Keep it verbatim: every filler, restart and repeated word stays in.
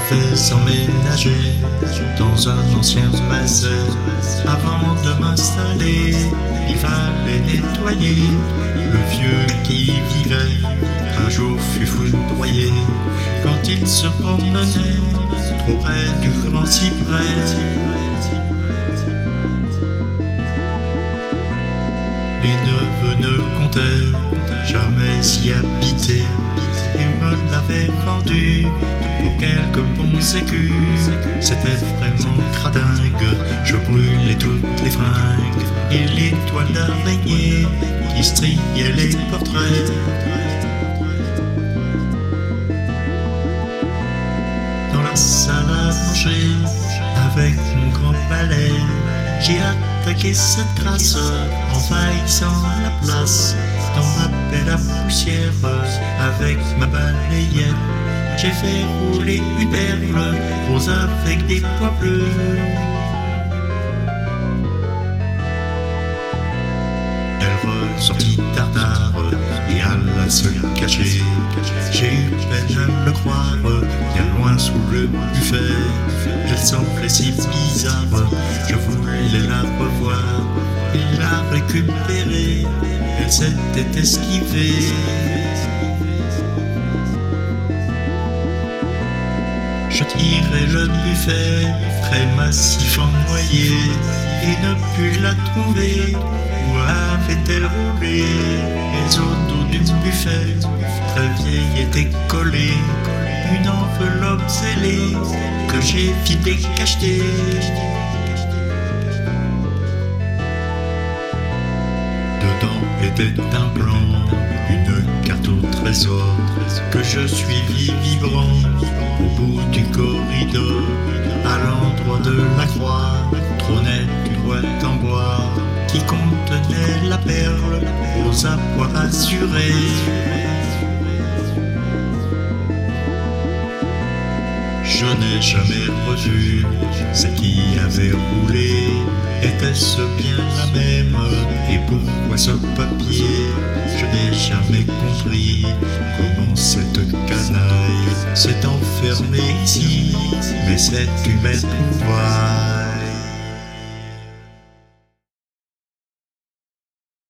vais emménager dans un ancien mazet. Avant de m'installer, il fallait nettoyer. Le vieux qui vivait un jour fut foudroyé quand il se promenait trop près du grand cyprès. Les neveux ne comptaient jamais y habiter. Ils me l'avaient vendu pour quelques bons écus. C'était vraiment cradingue, je brûlais toutes les fringues et les toiles d'araignée qui striaient les portraits. Dans la salle à manger, avec mon grand balai, j'ai attaqué cette crasse, envahissant la place. Dans ma pelle à poussière, avec ma balayette, j'ai fait rouler une perle rose avec des pois bleus. Elle ressortit tard et alla se cacher. J'ai eu peine à le croire, bien loin sous le buffet. Elle semblait si bizarre, je voulais la revoir et la récupérer. Elle s'était esquivée. Je tirais le buffet, très massif en noyer, et ne pus la trouver. Où avait-elle roulé? Les autos du buffet, très vieille, étaient collées. Une enveloppe scellée que j'ai vidée cachetée. Dedans était un plan, une carte au trésor que je suivis vibrant au bout du corridor. À l'endroit de la croix trônait une boîte en bois qui contenait la perle aux appois assurés. Je n'ai jamais revu celle qui avait roulé. Était-ce bien la même? Et pourquoi ce papier? Je n'ai jamais compris comment cette canaille s'est enfermée ici. Mais c'est humain pouvoir.